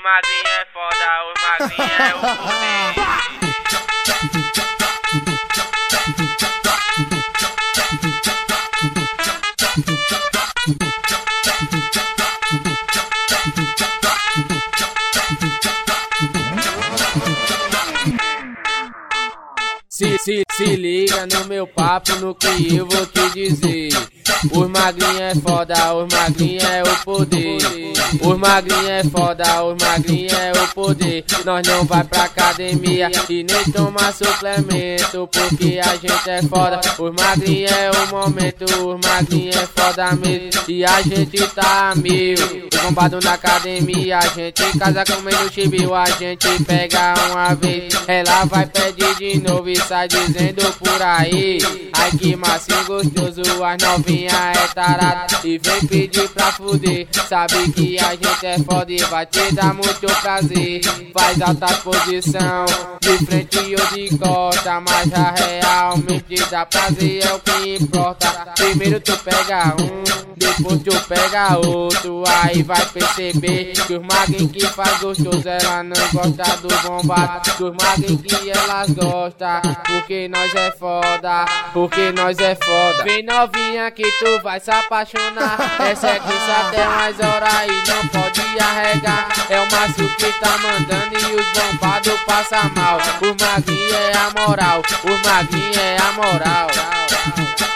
magrinho é foda, os magrinhos é o poder. Se liga no meu papo, no que eu vou te dizer. Os magrinhos é foda, os magrinhos é o poder. Os magrinhos é foda, os magrinhos é o poder. Nós não vai pra academia e nem toma suplemento, porque a gente é foda. Os magrinhos é o momento, os magrinhos é foda mesmo. E a gente tá a mil, bombado na academia. A gente em casa comendo chibio, a gente pega uma vez, ela vai pedir de novo e sai dizendo por aí. Ai que massinho gostoso, as novinhas é tarado e vem pedir pra fuder. Sabe que a gente é foda e vai te dar muito prazer. Faz alta posição, de frente ou de costa, mas já realmente dá prazer, é o que importa. Primeiro tu pega um, depois tu pega outro, aí vai perceber que os magrinhos que faz gostoso, ela não gosta do bombado. Dos magrinhos que elas gostam, porque nós é foda, porque nós é foda. Vem novinha que tu vai se apaixonar. Essa é que até mais hora e não pode arregar. É o macio que tá mandando e os bombados passa mal. Os magrinhos é a moral, os magrinhos é a moral.